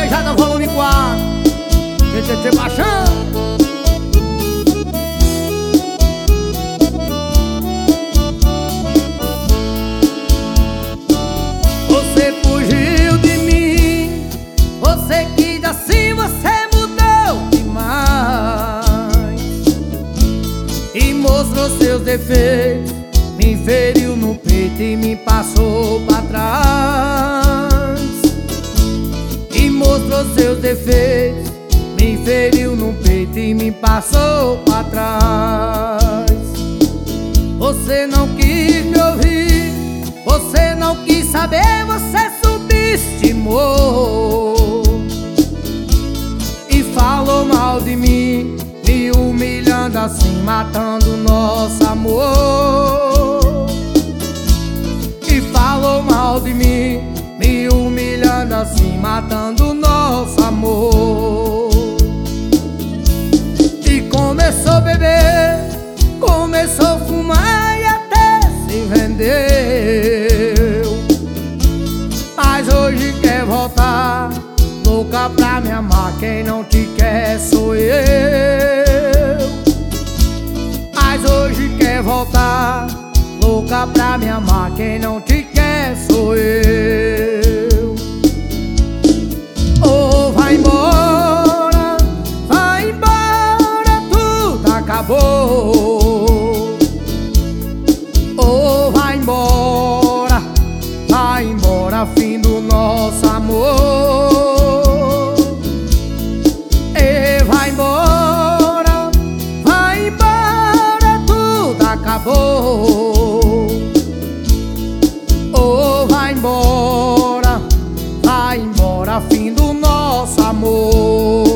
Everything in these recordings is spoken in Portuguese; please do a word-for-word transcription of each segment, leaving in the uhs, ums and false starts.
Vaquejada volume quatro. Tchê, tchê, tchê, paixão. Você fugiu de mim, você quis assim, você mudou demais e mostrou seus defeitos, me feriu no peito e me passou pra trás. E mostrou seus defeitos, me feriu no peito e me passou pra trás. Você não quis me ouvir, você não quis saber, você subestimou e falou mal de mim, me humilhando assim, matando nosso amor. E falou mal de mim, me humilhando assim, matando nosso amor. E começou a beber, começou a fumar e até se vendeu. Mas hoje quer voltar, louca pra me amar, quem não te quer sou eu. Mas hoje quer voltar, louca pra me amar, quem não te quer sou eu. Oh, vai embora, vai embora, tudo acabou. Oh, vai embora, vai embora, fim do nosso amor. E vai embora, vai embora, tudo acabou. Oh, vai embora, vai embora, fim do nosso amor.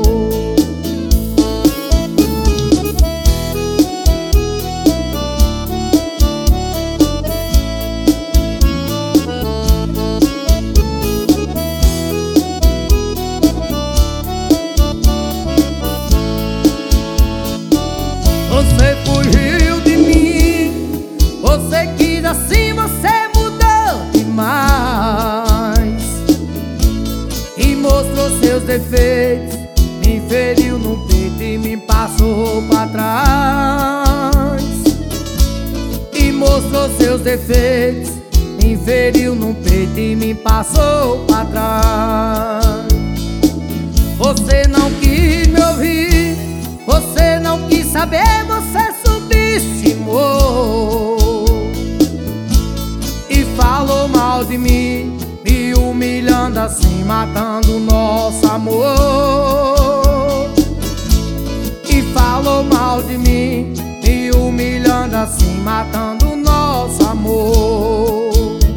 Você fugiu de mim, você quis assim, você mudou demais e mostrou seus defeitos, me feriu no peito e me passou pra trás. E mostrou seus defeitos, me feriu no peito e me passou pra trás. Você não quis me ouvir, você não quis saber, você subestimou e falou mal de mim, me humilhando assim, matando nosso amor. E falou mal de mim, me humilhando assim, matando nosso amor.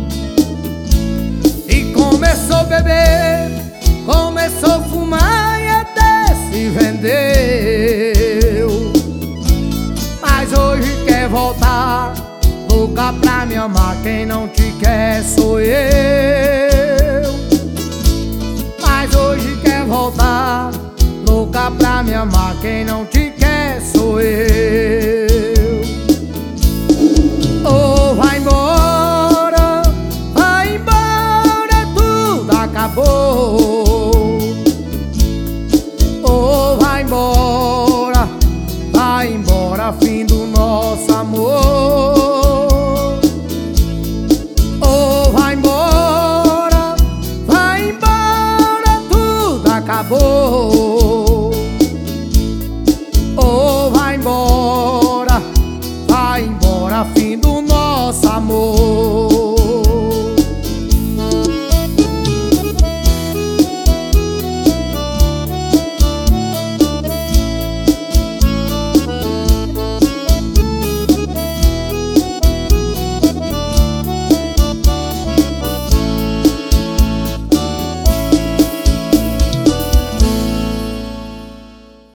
E começou a beber, começou a fumar e até se vendeu. Mas hoje quer voltar, louca pra me amar, quem não te quer sou eu. Mas hoje quer voltar, louca pra me amar, quem não te quer sou eu.